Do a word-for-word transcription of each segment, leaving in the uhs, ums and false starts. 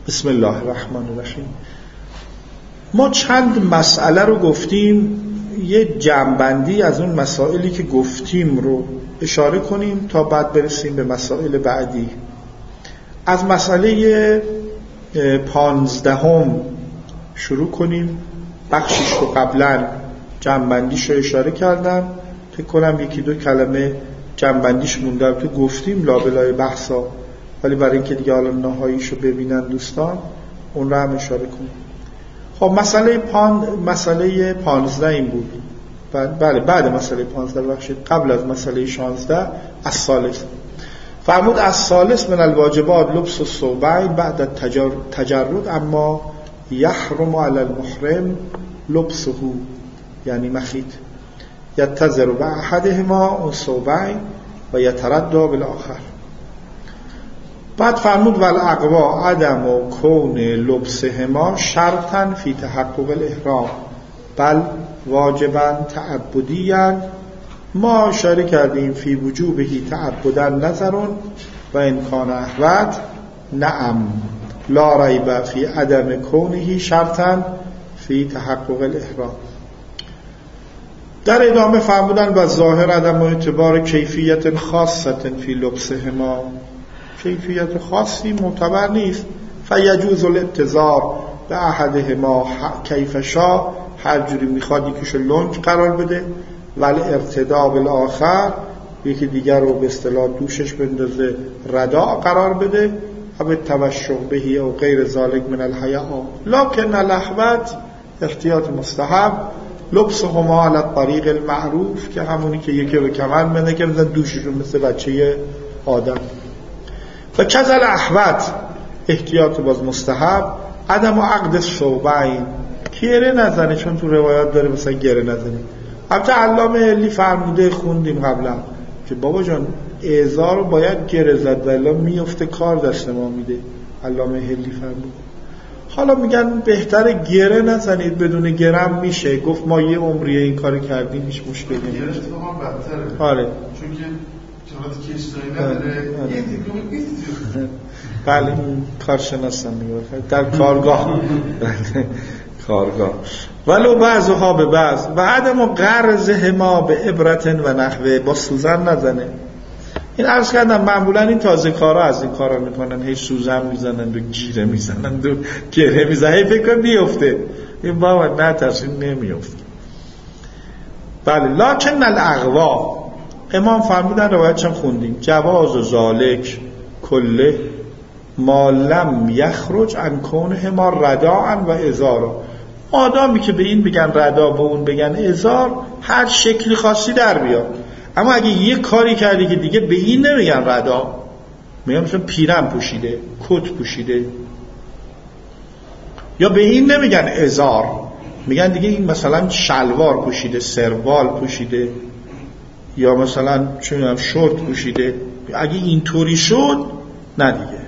بسم الله الرحمن الرحیم. ما چند مسئله رو گفتیم، یه جمع‌بندی از اون مسائلی که گفتیم رو اشاره کنیم تا بعد برسیم به مسائل بعدی. از مسئله پانزدهم شروع کنیم. بخشش رو قبلا جمع‌بندیش رو اشاره کردم، فکر کنم یکی دو کلمه جمع‌بندیش مونده تو گفتیم لابلای بحثا، ولی برای اینکه دیگه حالا نهاییشو ببینن دوستان اون رو هم اشاره کنیم. خب مسئله پاند مسئله پانزده این بود. بله بعد مسئله پانزده بخشید، قبل از مسئله شانزده از ثالث فرمود از ثالث من الواجبات لبس الثوبین بعد تجرد اما یحرم علی المحرم لبسه، یعنی مخیط یتزر به احدهما اون ثوبین و یتردد بالاخر. بعد فرمود والاقوا عدم و کون لبسهما شرطا فی تحقق الاحرام بل واجبا تعبدیا. ما اشاره کردیم فی وجوبهی تعبدا نظرون و امکان احوت نعم لا ریب فی عدم کونه شرطا فی تحقق الاحرام. در ادامه فرمودن و ظاهر عدم اعتبار کیفیت خاصه فی لبسهما، کیفیت خاصی معتبر نیست. فیجوز الابتذار به احدهما کیف شاء، هر جوری میخواد یکیشو لنگ قرار بده، ولی ارتداء بالاخر یکی دیگر رو به اصطلاح دوشش بندازه رداء قرار بده، و به توشح بهی او غیر ذالک من الحیاء لکن الاحوط احتیاط مستحب لبسهما علی الطریق المعروف، که همونی که یکی به کمر بنده که مثلا دوششون مثل بچه آدم. و کذا الاحوط احتیاط باز مستحب عدم و عقد ثوبین، گره نزنه، چون تو روایات داره مثلا گره نزنه. البته علامه حلی فرموده خوندیم قبلا که بابا جان ازار رو باید گره زد و الا میفته کار دست ما میده. علامه حلی فرموده. حالا میگن بهتره گره نزنید، بدون گرم میشه. گفت ما یه عمریه این کار کردیم، هیچ مشکلی نیست. گره اتفاقا بدتره. آره. چون که چرا کشتایی نداره یه دیگه نیست. بله کارشناسم میگه در کارگاه کارگاه ولو بعضها به بعض و عدم قرضهما به عبرتن و نحوه، با سوزن نزنه. این عرض کردم معمولا این تازه کارا از این کارا میکنن، هی سوزن میزنن و گیره میزنن و گره میزنن، هی فکر بیفته. این بابا نترس، این نمیفته. بله لکن الاقوا، امام فرمودن روایت چم خوندیم جواز و ذالک کله ما لم یخرج عن کونه ما رداعا و ازارا. آدمی که به این بگن ردا به اون بگن ازار، هر شکلی خاصی در بیاد. اما اگه یه کاری کردی که دیگه به این نمیگن ردا، میگن مثلا پیرن پوشیده، کت پوشیده، یا به این نمیگن ازار، میگن دیگه این مثلا شلوار پوشیده، سروال پوشیده، یا مثلا چه میدونم شورت پوشیده. اگه اینطوری شد نه دیگه.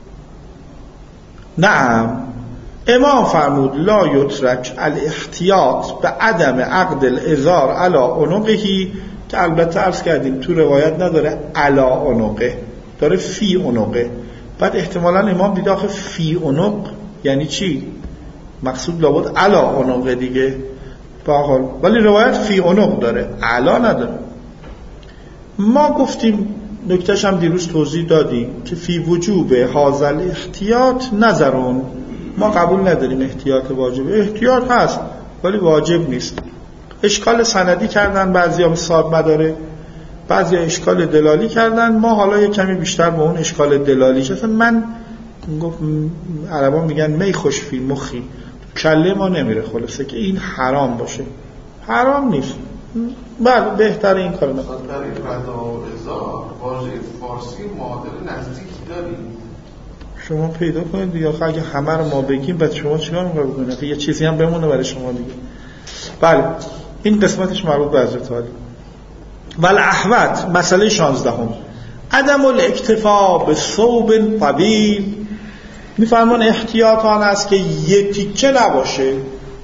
نعم امام فرمود لا یترک الاحتیاط به عدم عقد الازار علی عنقهی، که البته عرض کردیم تو روایت نداره علی عنقه، داره فی عنقه. بعد احتمالاً امام دیده آخه فی عنق یعنی چی؟ مقصود لابد علی عنقه دیگه باحال، ولی روایت فی عنق داره، علا نداره. ما گفتیم نکتهش هم دیروز توضیح دادیم که فی وجوب حاصل احتیاط نظرون، ما قبول نداریم احتیاط واجبه. احتیاط هست ولی واجب نیست. اشکال سندی کردن بعضی هم صاحب مداره، بعضی اشکال دلالی کردن. ما حالا یک کمی بیشتر با اون اشکال دلالیش، اصلا من گفت عربا میگن می خوش فی مخی، کله ما نمیره خلاصه که این حرام باشه. حرام نیست، بله بهتر این کار نکنه. در این ردا و ازار واژه فارسی معادل نزدیکی داریم، شما پیدا کنید دیگه. آخه اگه همه رو ما بگیم بعد شما چیکار می‌خواید بکنید؟ یه چیزی هم بمونه برای شما دیگه. بله این قسمتش مربوط به حضرت علی. ول احوط مسئله شانزدهم عدم الاکتفا به ثوب طویل. میفرمان احتیاط آن است که یک تیکه نباشه،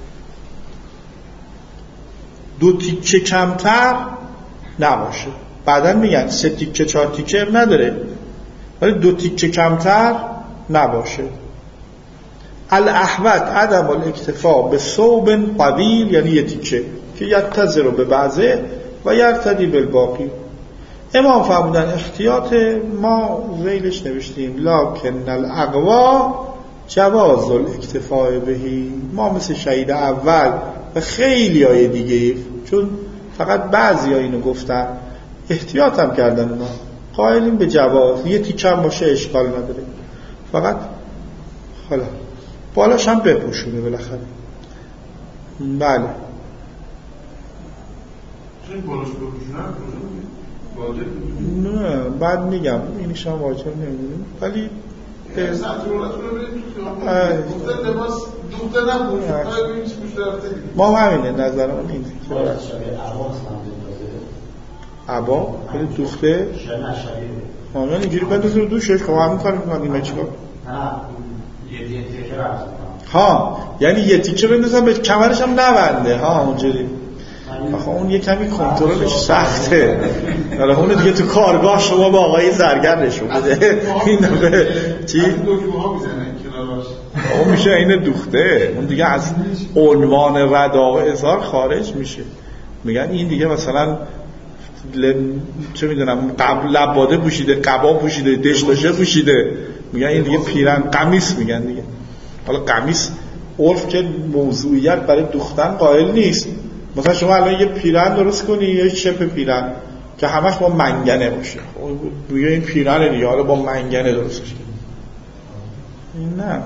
دو تیکه کمتر نباشه. بعدن میگن سه تیکه چهار تیکه نداره، ولی دو تیکه کمتر نباشه. الاحوط عدم الاکتفا به ثوب قبیل، یعنی یه تیکه که یتزر به بعضه و یرتدی بالباقی. امام فرمودن احتیاط ما ذیلش نوشتیم لکن الاقوا جواز الاکتفاء بهی، ما مثل شهید اول و خیلی های دیگه، چون فقط بعضی ها اینو گفتن احتیاط هم کردن، اونا قائلین به جواز، یه تیکه هم باشه اشکال نداره، فقط حالا بالاش هم بپوشونه بالاخره. بله چون بالاش بپوشونه نه بعد میگم اینش هم واجب نمیدونیم، ولی ما همینه نظرمون اینه عبا خیلی دوخته آنها اینجوری بندازه رو دوشش که همین کار میکنم نیمه چیکار ها، یعنی یه تیکه بندازم به کمرش هم نبنده ها اونجوری. آخه اون یه کمی کنترلش سخته، حالا اون دیگه تو کارگاه شما با آقای زرگر نشون بده این به چی؟ اون میشه این دوخته، اون دیگه از عنوان رداء و ازار خارج میشه. میگن این دیگه مثلا ل... چه میدونم قبل لباده پوشیده، قبا پوشیده، دشداشه پوشیده، میگن این دیگه پیرن قمیص میگن دیگه. حالا قمیص عرف که موضوعیت برای دوختن قائل نیست. مثلا شما الان یه پیرن درست کنی، یه شپ پیرن که همش با منگنه باشه، میگه این پیرن دیگه حالا با منگنه درستش کنی، نه.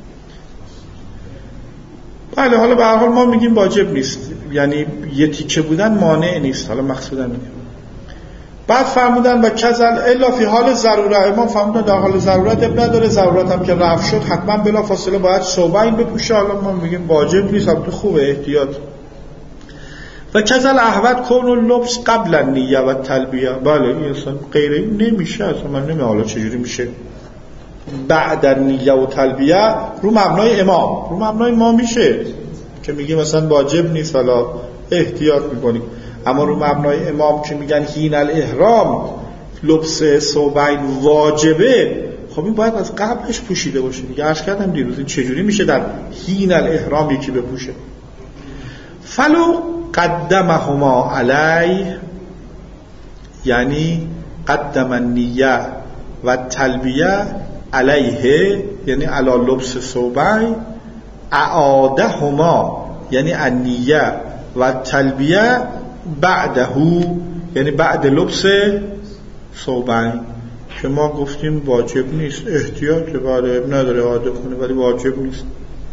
بله حالا به هر حال ما میگیم واجب نیست، یعنی یه تیکه بودن مانع نیست، حالا مقصودم اینه. بعد فرمودن و کذل الا فی حال ضرورت، امام فرمودن در حال ضرورت اب نداره، ضرورت هم که رفع شد حتما بلا فاصله باید صوبین بپوشه، حالا ما میگیم واجب نیست، البته خوبه احتیاط. و کذل احوط کون اللبس قبل النیه و تلبیه، بله این اصلا غیره نمیشه، اصلا من نمیدونم حالا چجوری میشه بعد النیه و تلبیه رو مبنای امام، رو مبنای ما میشه که میگه مثلا واجب نیست حالا احتیاط میکنیم، اما رو مبنای امام که میگن حین الاحرام لبس ثوبین واجبه، خب این باید از قبلش پوشیده باشه دیگه. عرض کردم دیروز این چجوری میشه در حین الاحرام یکی بپوشه. فلو قدمهما علی، یعنی قدم النیه و تلبیه علیه، یعنی علی لبس ثوبین، اعادهما یعنی النیه و تلبیه بعده، یعنی بعد لبس ثوبین، که ما گفتیم واجب نیست، احتیاط بله نداره عاده کنه ولی واجب نیست.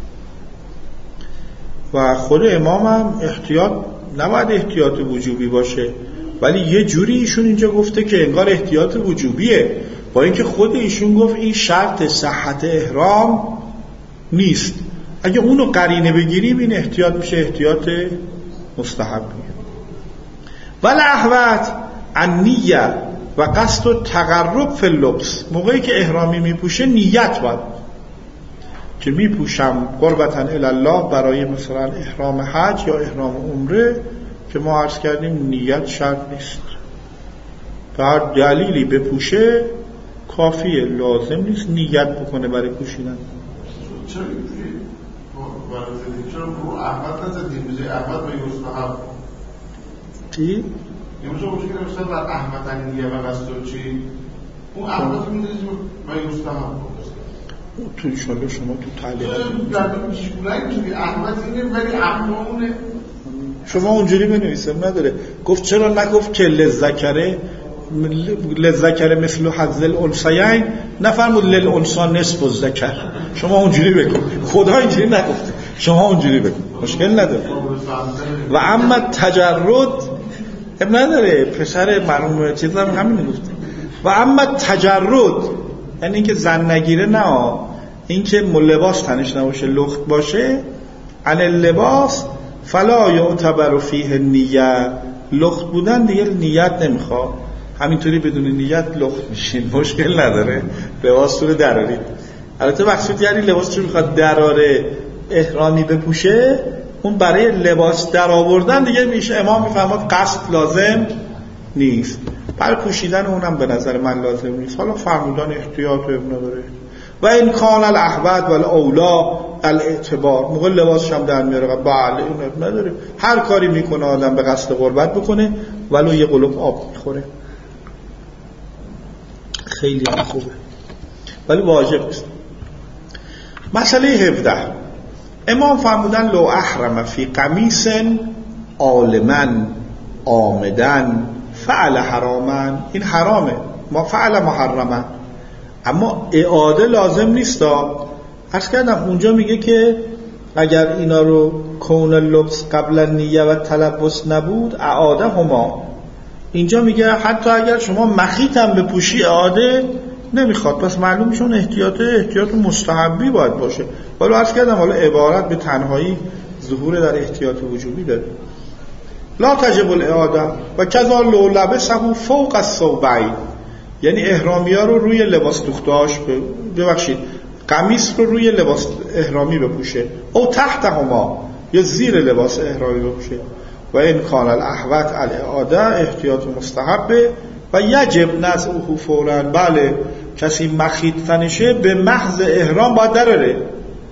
و خود امام هم احتیاط نباید احتیاط وجوبی باشه، ولی یه جوری ایشون اینجا گفته که انگار احتیاط وجوبیه، با اینکه خود ایشون گفت این شرط صحت احرام نیست. اگه اونو قرینه بگیریم این احتیاط میشه احتیاط مستحب. ولی احوط النیه و قصد و تقرب فی اللبس، موقعی که احرامی میپوشه نیت باید که میپوشم قربتاً الله برای مثلا احرام حج یا احرام عمره، که ما عرض کردیم نیت شرط نیست، به هر دلیلی بپوشه کافیه، لازم نیست نیت بکنه برای پوشیدن. چرا اینجوری برای چرا رو احمد نزدیم بجای احمد و یوسف چی؟ یه موجه موجه که نمیشتن در احمد انیه و قصد و چی؟ اون احمد رو میدونید و یوسف هم تو انشالله شما تو تعلیقات احمد اینه ولی احمد شما اونجوری بنویسم نداره. گفت چرا نگفت که لذکره لذکره مثل حظ الانثیین، نفرمود للانثی نصف الذکر، شما اونجوری بگو، خدا اینجوری نگفته، شما اونجوری بگو، مشکل نداره. و اما تجرد اب نداره، پسر مرحوم چیزا هم همین گفته. و اما تجرد یعنی اینکه زن نگیره، نه اینکه لباس تنش نباشه، لخت باشه، عن اللباس فلا یعتبر فیه نیه، لخت بودن دیگه نیت نمیخواد، همینطوری بدون نیت لخت میشین، مشکل نداره، لباس رو درارید. البته مقصود یعنی لباس رو میخواد دراره احرامی بپوشه، اون برای لباس در آوردن دیگه میشه امام میفهمد قصد لازم نیست، برای پوشیدن اونم به نظر من لازم نیست. حالا فرمودن احتیاط ابن داره. و این کان الاحوط و الاولا الاعتبار، موقع لباسش هم در میاره بله این نداره، هر کاری میکنه آدم به قصد قربت بکنه ولو یه قلوب آب میخوره خیلی هم خوبه ولی واجب نیست. مسئله هفده امام فرمودن لو احرم فی قمیص عالما آمدن فعل حراما، این حرامه، ما فعل محرما، اما اعاده لازم نیست. عرض کردم اونجا میگه که اگر اینا رو کون لبس قبل نیه و تلبس نبود اعاده هما، اینجا میگه حتی اگر شما مخیط هم بپوشی اعاده نمیخواد، پس معلوم میشون احتیاط احتیاط مستحبی باید باشه. ولی عرض کردم حالا عبارت به تنهایی ظهور در احتیاط وجوبی داره. لا تجب الاعاده و کذا لو لبسه فوق الثوبین، یعنی احرامی ها رو روی لباس دوختاش ببخشید قمیص رو روی لباس احرامی بپوشه او تحت هما یا زیر لباس احرامی بپوشه و این کان الاحوط الاعاده احتیاط مستحبه و یجب نزعه فوراً. بله کسی مخیط تنشه به محض احرام باید دراره.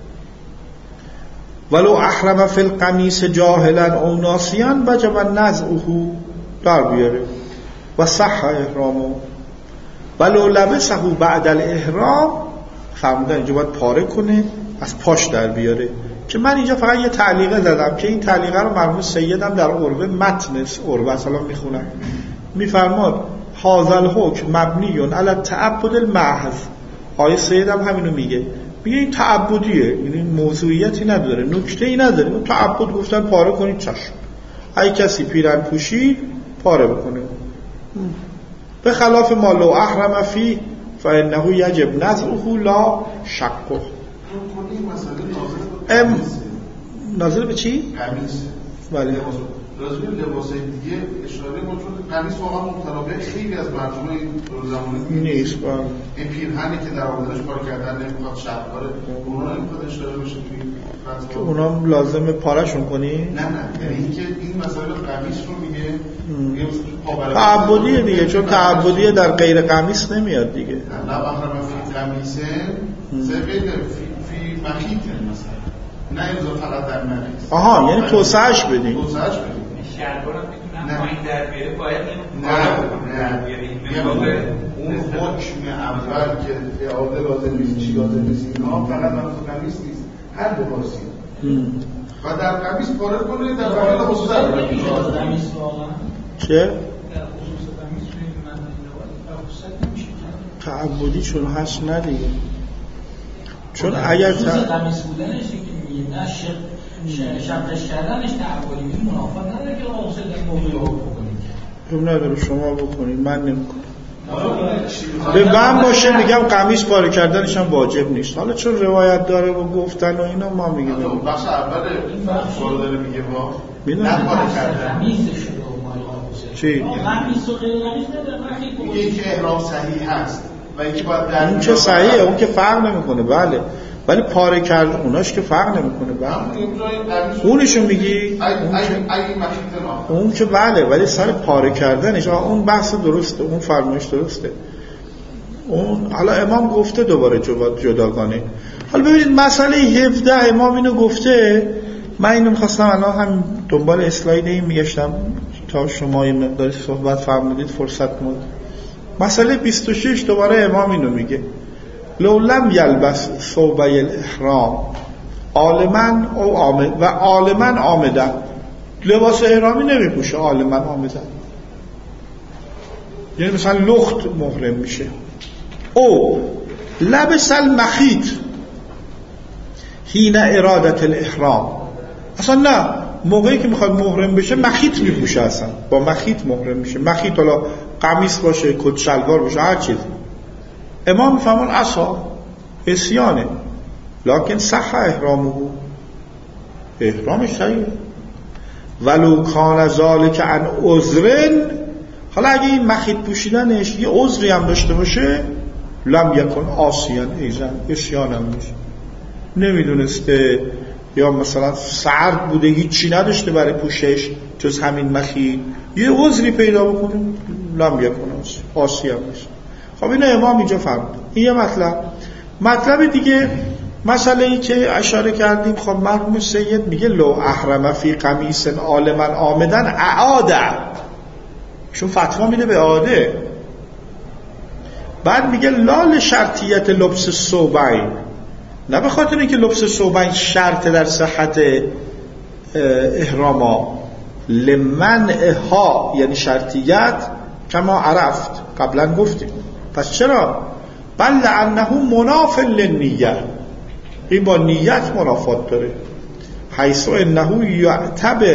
ولو احرم فی القمیص جاهلا او ناسیا وجب نزعه در بیاره و صح احرامه ولو لبسه بعد الاحرام، فرمودن اینجا باید پاره کنه از پاش در بیاره. که من اینجا فقط یه تعلیقه زدم که این تعلیقه رو مرحوم سیدم در عروه متن عروه سلام میخونم، میفرماد هذا الحکم مبنی علی التعبد المحض. آیه سیدم همینو میگه، میگه این تعبدیه، یعنی موضوعیتی نداره، نکته‌ای نداره، تعبد گفتن پاره کنید چشم، اگه کسی پیرن پوشید پاره بکنه. به خلاف ما لو احرم فی فانه یجب نزعه لا شقه. ام ناظر به چی؟ قمیص. بله. راجع به لباس دیگه اشاره ما چون قمیص واقعا متنابه خیلی از مردم این زمانه نیست. بله. این پیرهنی که در آوردنش کار کردن نمیخواد شبکاره، اونا نمیخواد اشاره بشه توی که اونا لازمه پارهشون کنی؟ نه نه، یعنی اینکه این مسئله قمیص رو میگه میگه تعبدیه دیگه، چون تعبدیه در غیر قمیص نمیاد دیگه. نه نه بخرم فی قمیصه زبید فی مخیط مثلا، نه امضا فقط در مخیط. آها یعنی توسعهش بدیم. توسعهش بدیم. شلوارم میتونم پایین در بیاره، باید نه نه اون حکم اول که اعاده لازم نیست، چی لازم نیست، اینا فقط من تو قمیص نیست، هر لباسی و در قمیص پاره کنه در واقع خصوصا قمیص واقعا چه؟ تعبدی تعبدی چون هست نه دیگه، چون اگر خصوص قمیص بودنش که میگه نه شبش کردنش تعبدی میگه منافات نداره که آقا حسین در موضوع رو بکنید، اون نداره شما بکنید من نمیکنم. به من باشه میگم قمیص پاره کردنش هم واجب نیست، حالا چون روایت داره و گفتن و اینا ما میگیم بخش اول این بخش رو داره میگه با نه پاره کردن قمیصش رو چی؟ قمیص و غیر قمیص نداره، میگه این که احرام صحیح هست و اینکه باید در اون که صحیحه، اون که فرق نمیکنه بله، ولی پاره کردن اوناش که فرق نمیکنه بله. اونشو میگی اون که بله، ولی سر پاره کردنش اون بحث درسته، اون فرمایش درسته، اون حالا امام گفته دوباره جداگانه. حالا ببینید مسئله هفده امام اینو گفته، من اینو میخواستم الان هم دنبال اسلاید این میگشتم تا شما یه مقداری صحبت فرمودید فرصت مود. مسئله بیست و شش دوباره امام اینو میگه لو لم یلبس ثوبی الاحرام عالما او آمد و عالما آمدن، لباس احرامی نمیپوشه عالما آمدن، یعنی مثلا لخت محرم میشه. او لبس المخیط حین ارادت الاحرام، اصلا نه موقعی که میخواد محرم بشه مخیط میپوشه، اصلا با مخیط محرم میشه، مخیط حالا قمیص باشه کت شلوار باشه هر چیزی. امام میفهمون اصلا عصیانه لکن صح احرامه، احرامش صحیحه. ولو کان ذلک عن عذر، حالا اگه این مخیط پوشیدنش یه عذری هم داشته باشه لم یکن عاصیا ایضا، عصیان هم میشه، نمیدونسته یا مثلا سرد بوده هیچی نداشته برای پوشش جز همین مخیط، یه عذری پیدا بکنه لم یکن عاصیا میشه. خب این امام اینجا فرمود. این یه مطلب. مطلب دیگه مسئله ای که اشاره کردیم، خب مرحوم سید میگه لو احرم فی قمیص عالما عامدن اعاده، چون فتوا میده به اعاده. بعد میگه لا شرطیت لبس ثوبین، نه به خاطر اینکه لبس ثوبین شرط در صحت احراما، لمنعها یعنی شرطیت کما عرفت قبلا گفتیم. پس چرا؟ بل لانه مناف للنیه، این با نیت منافات داره. حیث انه یعتبر،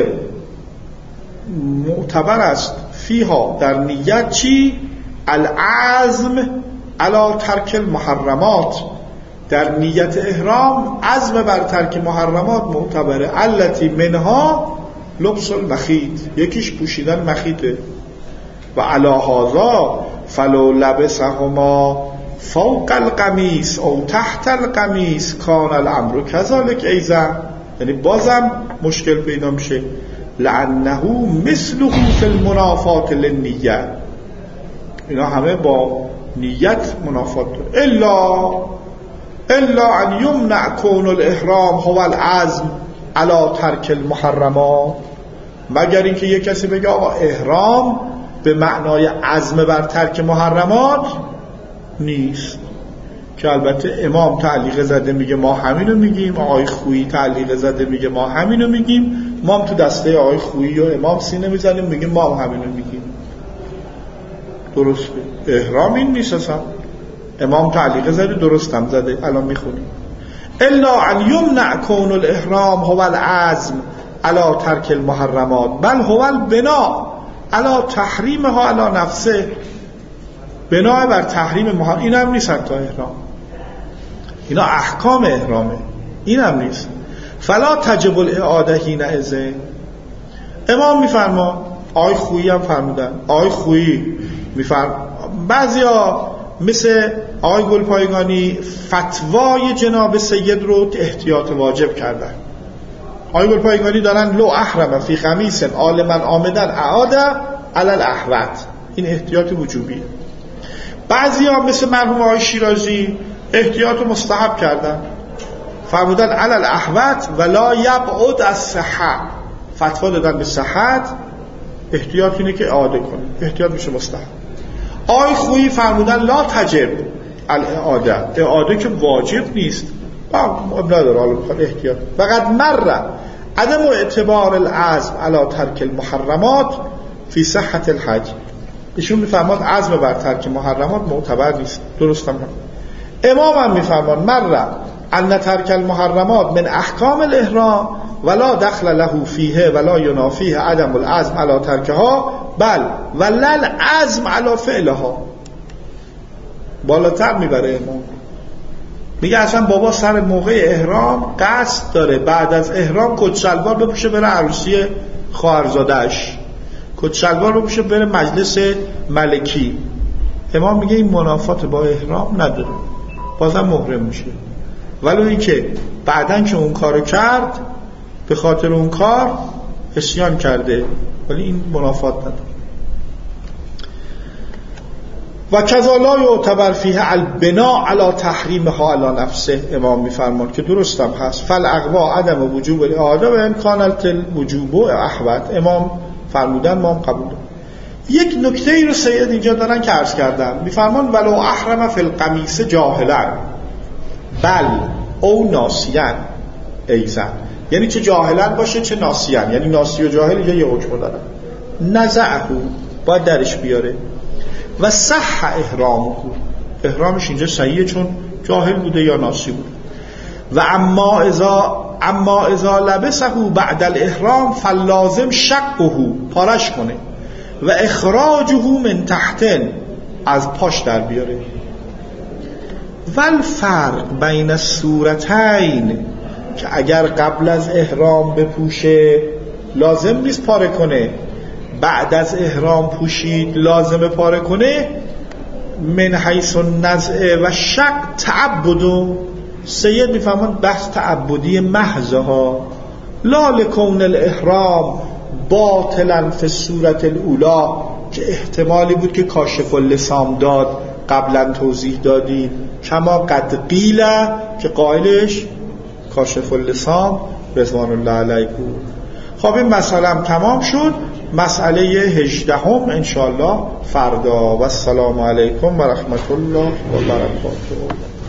معتبر است فیها در نیت چی؟ العزم علی ترک المحرمات، در نیت احرام عزم بر ترک محرمات معتبره. التی منها لبس المخیط، یکیش پوشیدن مخیطه. و علی هذا فلو لبسهما فوق القمیص او تحت القمیص کان الامر کذالک ایضا، یعنی بازم مشکل پیدا میشه. لانه مثله فی المنافات للنیه، اینا همه با نیت منافات داره. الا الا ان یمنع کون الاحرام هو العزم علی ترک المحرمات، مگر اینکه یک کسی بگه آقا احرام به معنای عزم بر ترک محرمات نیست، که البته امام تعلیق زده میگه ما همینو میگیم، آقای خویی تعلیق زده میگه ما همینو میگیم، ما هم تو دسته آقای خویی و امام سینه میزنیم میگیم ما هم همینو میگیم. درسته، احرام این نیست اصلا، امام تعلیق زده درستم زده، الان میخونیم. الا ان یمنع کون الاحرام هو العزم علی ترک المحرمات بل هو البناء علی تحریمها علی نفسه، بنای بر تحریم محرم. این هم نیست تا احرام، اینا احکام احرامه، این هم نیست. فلا تجب الاعاده حینئذ، امام میفرما، آقای خویی هم فرمودن، آقای خویی میفرم، بعضیا مثل آقای گلپایگانی فتوای جناب سید رو احتیاط واجب کردن. آقای گلپایگانی دارن لو احرم فی قمیص عالما عامدن اعاده علی الاحوط، این احتیاط وجوبیه. بعضیا مثل مرحوم آقای شیرازی احتیاط مستحب کردن، فرمودن علی الاحوط ولا یبعد از صحه، فتوا دادن به صحت، احتیاط اینه که اعاده کنه، احتیاط میشه مستحب. آقای خویی فرمودن لا تجب الاعاده، اعاده که واجب نیست، اب نداره، حالا بخواد احتیاط. فقط مره عدم اعتبار العزم علی ترک المحرمات فی صحت الحج، ایشون میفرماد عزم بر ترک محرمات معتبر نیست، درستم هم. امام هم میفرماد مره ان ترک المحرمات من احکام الاحرام ولا دخل له فیه ولا ینافیه عدم العزم علی ترکها بل ولل عزم علی فعلها. بالاتر میبره امام، میگه اصلا بابا سر موقع احرام قصد داره بعد از احرام کت شلوار بپوشه بره عروسی خواهرزاده‌اش، کت شلوار بپوشه بره مجلس ملکی. امام میگه این منافات با احرام نداره، بازم محرم میشه. ولی این که بعدن که اون کارو کرد به خاطر اون کار عصیان کرده، ولی این منافات نداره. و کذا لا یعتبر فیه البناء علی تحریمها علی نفسه، امام میفرمان که درستم هست. فالاقوا عدم وجوب الاعاده و امکان الوجوب احوط، امام فرمودن ما هم قبول داریم. یک نکته ای رو سید اینجا دارن که عرض کردن، میفرمان ولو احرم فی القمیص جاهلا بل او ناسیان ایزن، یعنی چه جاهلا باشه چه ناسیان، یعنی ناسی و جاهل یه حکم دارن. نزعه باید درش بیاره. و صح احرامه، احرامش اینجا صحیحه چون جاهل بوده یا ناسی بوده. و اما اذا اما اذا لبسه بعد الاحرام فلازم شقه، پارش کنه، و اخراجه من تحتن، از پاش در بیاره. والفرق بین الصورتین، که اگر قبل از احرام بپوشه لازم نیست پاره کنه، بعد از احرام پوشید لازم پاره کنه. من حیث النزع و شق تعبدو، سید میفهمند بحث تعبدی محض ها، لا لکون الاحرام باطلا فی صورت الاولا، که احتمالی بود که کاشف اللسام داد قبلا توضیح دادیم، کما قد قیل که قائلش کاشف اللسان رضوان الله علیه بود. خب این مسئله هم تمام شد. مسئله هجدهم انشاءالله فردا. و السلام علیکم و رحمت الله و برکاته.